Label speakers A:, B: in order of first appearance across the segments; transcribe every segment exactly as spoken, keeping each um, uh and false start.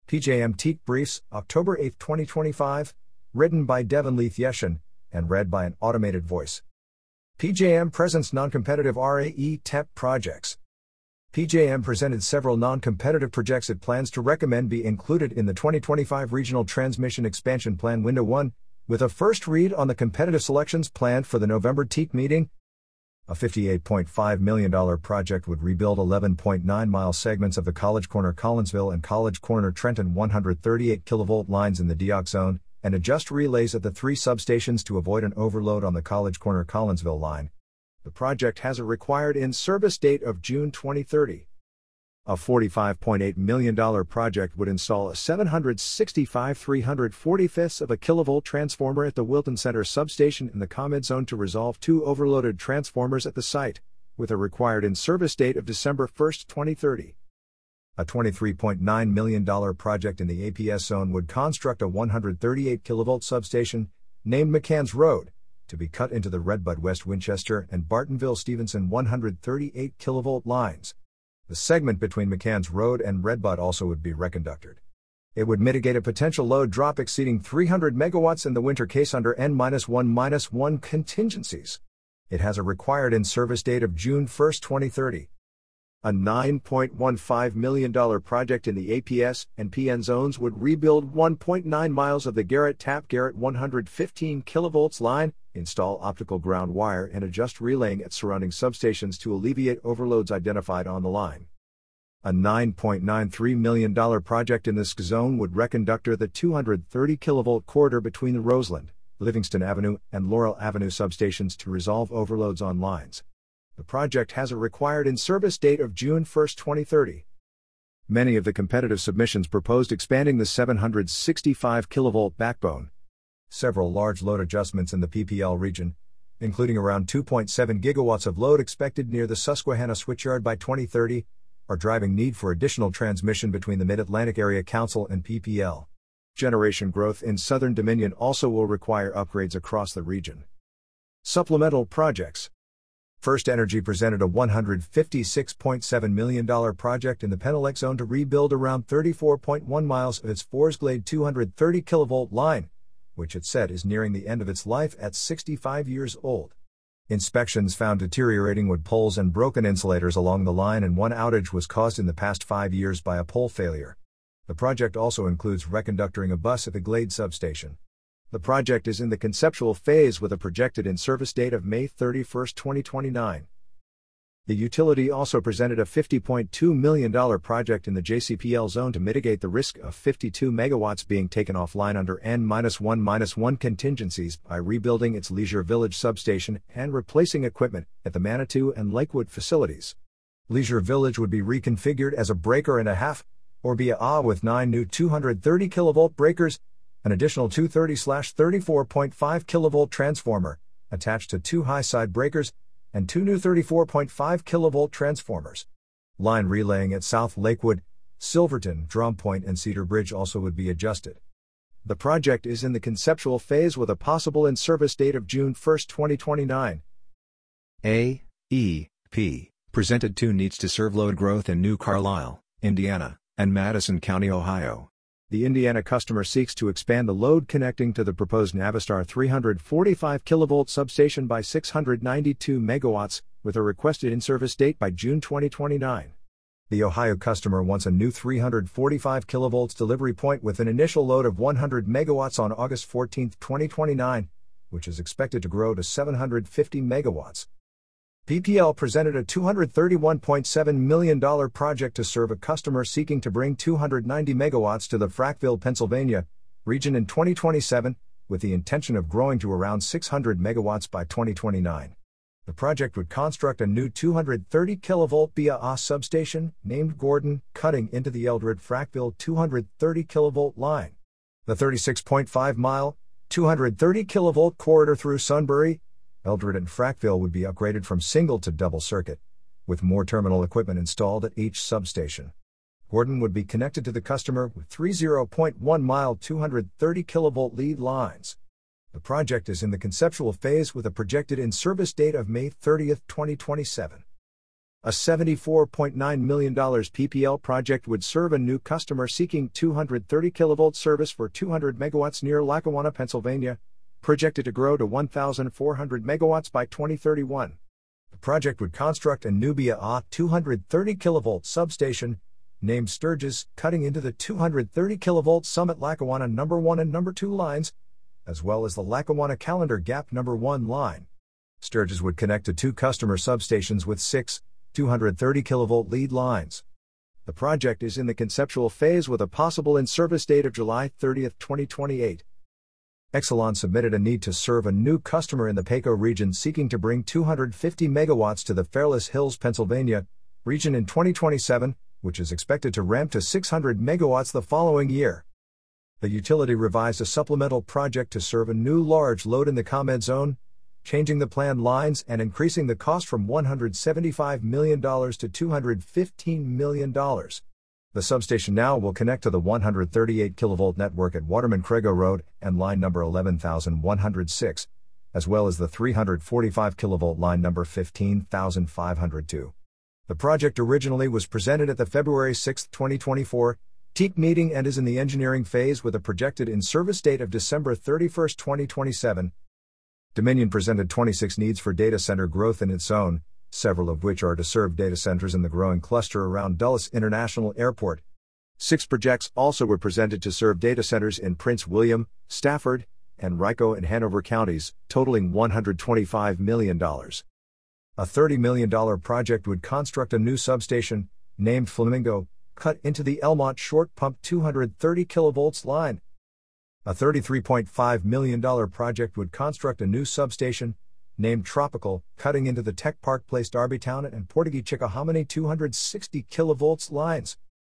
A: P J M Teak Briefs, October eighth, twenty twenty-five, written by Devin Leith Yeshin, and read by an automated voice. P J M presents non-competitive R A E T E P projects. P J M presented several non-competitive projects it plans to recommend be included in the twenty twenty-five Regional Transmission Expansion Plan Window one, with a first read on the competitive selections planned for the November Teak meeting. A fifty-eight point five million dollars project would rebuild eleven point nine mile segments of the College Corner Collinsville and College Corner Trenton one hundred thirty-eight kilovolt lines in the D O C zone, and adjust relays at the three substations to avoid an overload on the College Corner Collinsville line. The project has a required in-service date of June twenty thirty. A forty-five point eight million dollars project would install a seven hundred sixty-five three hundred forty-fifths of a kilovolt transformer at the Wilton Center substation in the ComEd zone to resolve two overloaded transformers at the site, with a required in-service date of December first, twenty thirty. A twenty-three point nine million dollars project in the A P S zone would construct a one hundred thirty-eight kilovolt substation, named McCann's Road, to be cut into the Redbud West Winchester and Bartonville-Stevenson one hundred thirty-eight kilovolt lines. The segment between McCann's Road and Redbud also would be reconductored. It would mitigate a potential load drop exceeding three hundred megawatts in the winter case under N one one contingencies. It has a required in-service date of June first, twenty thirty. A nine point one five million dollars project in the A P S and P N zones would rebuild one point nine miles of the Garrett-Tapp-Garrett one hundred fifteen kilovolts line, install optical ground wire and adjust relaying at surrounding substations to alleviate overloads identified on the line. A nine point nine three million dollars project in this zone would reconductor the two hundred thirty kilovolt corridor between the Roseland, Livingston Avenue, and Laurel Avenue substations to resolve overloads on lines. The project has a required in-service date of June first, twenty thirty. Many of the competitive submissions proposed expanding the seven hundred sixty-five kilovolt backbone. Several large load adjustments in the P P L region, including around two point seven gigawatts of load expected near the Susquehanna switchyard by twenty thirty, are driving need for additional transmission between the Mid-Atlantic Area Council and P P L. Generation growth in Southern Dominion also will require upgrades across the region. Supplemental projects. First Energy presented a one hundred fifty-six point seven million dollars project in the Penelec zone to rebuild around thirty-four point one miles of its Forsglade two hundred thirty kilovolt line, which it said is nearing the end of its life at sixty-five years old. Inspections found deteriorating wood poles and broken insulators along the line, and one outage was caused in the past five years by a pole failure. The project also includes reconductoring a bus at the Glade substation. The project is in the conceptual phase with a projected in-service date of May thirty-first, twenty twenty-nine. The utility also presented a fifty point two million dollars project in the J C P L zone to mitigate the risk of fifty-two megawatts being taken offline under N one one contingencies by rebuilding its Leisure Village substation and replacing equipment at the Manitou and Lakewood facilities. Leisure Village would be reconfigured as a breaker and a half, or B A A, with nine new two hundred thirty kilovolt breakers, an additional two hundred thirty by thirty-four point five kilovolt transformer, attached to two high-side breakers, and two new thirty-four point five kilovolt transformers. Line relaying at South Lakewood, Silverton, Drum Point, and Cedar Bridge also would be adjusted. The project is in the conceptual phase with a possible in-service date of June first, twenty twenty-nine. A E P presented two needs to serve load growth in New Carlisle, Indiana, and Madison County, Ohio. The Indiana customer seeks to expand the load connecting to the proposed Navistar three hundred forty-five kilovolt substation by six hundred ninety-two megawatts, with a requested in-service date by June twenty twenty-nine. The Ohio customer wants a new three hundred forty-five kilovolts delivery point with an initial load of one hundred megawatts on August fourteenth, twenty twenty-nine, which is expected to grow to seven hundred fifty megawatts. P P L presented a two hundred thirty-one point seven million dollars project to serve a customer seeking to bring two hundred ninety megawatts to the Frackville, Pennsylvania region in twenty twenty-seven, with the intention of growing to around six hundred megawatts by twenty twenty-nine. The project would construct a new two hundred thirty kilovolt B A A substation, named Gordon, cutting into the Eldred-Frackville two hundred thirty kilovolt line. The thirty-six point five mile, two hundred thirty kilovolt corridor through Sunbury, Eldred and Frackville would be upgraded from single to double circuit, with more terminal equipment installed at each substation. Gordon would be connected to the customer with three zero point one mile two hundred thirty kilovolt lead lines. The project is in the conceptual phase with a projected in-service date of May thirtieth, twenty twenty-seven. A seventy-four point nine million dollars P P L project would serve a new customer seeking two hundred thirty kilovolt service for two hundred megawatts near Lackawanna, Pennsylvania, projected to grow to one thousand four hundred megawatts by twenty thirty-one. The project would construct a Nubia A two hundred thirty kilovolt substation, named Sturgis, cutting into the two hundred thirty kilovolt Summit Lackawanna number one and number two lines, as well as the Lackawanna Calendar Gap number one line. Sturgis would connect to two customer substations with six two hundred thirty kilovolt lead lines. The project is in the conceptual phase with a possible in-service date of July thirtieth, twenty twenty-eight. Exelon submitted a need to serve a new customer in the Pecos region seeking to bring two hundred fifty megawatts to the Fairless Hills, Pennsylvania region in twenty twenty-seven, which is expected to ramp to six hundred megawatts the following year. The utility revised a supplemental project to serve a new large load in the ComEd zone, changing the planned lines and increasing the cost from one hundred seventy-five million dollars to two hundred fifteen million dollars. The substation now will connect to the one hundred thirty-eight kilovolt network at Waterman-Crego Road and line number eleven thousand one hundred six, as well as the three hundred forty-five kilovolt line number fifteen thousand five hundred two. The project originally was presented at the February sixth, twenty twenty-four, T E C meeting and is in the engineering phase with a projected in-service date of December thirty-first, twenty twenty-seven. Dominion presented twenty-six needs for data center growth in its zone, several of which are to serve data centers in the growing cluster around Dulles International Airport. Six projects also were presented to serve data centers in Prince William, Stafford, and Rico and Hanover counties, totaling one hundred twenty-five million dollars. A thirty million dollars project would construct a new substation, named Flamingo, cut into the Elmont Short Pump two hundred thirty kilovolts line. A thirty-three point five million dollars project would construct a new substation, named Tropical, cutting into the Tech Park Place Darbytown and Portuguese Chickahominy two hundred sixty kilovolts lines.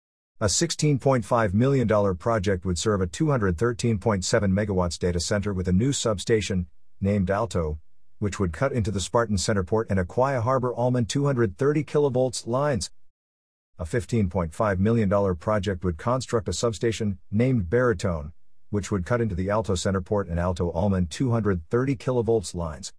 A: A sixteen point five million dollars project would serve a two hundred thirteen point seven megawatts data center with a new substation, named Alto, which would cut into the Spartan Centerport and Aquia Harbor Almond two hundred thirty kilovolts lines. A fifteen point five million dollars project would construct a substation, named Baritone, which would cut into the Alto Centerport and Alto Almond two hundred thirty kilovolts lines.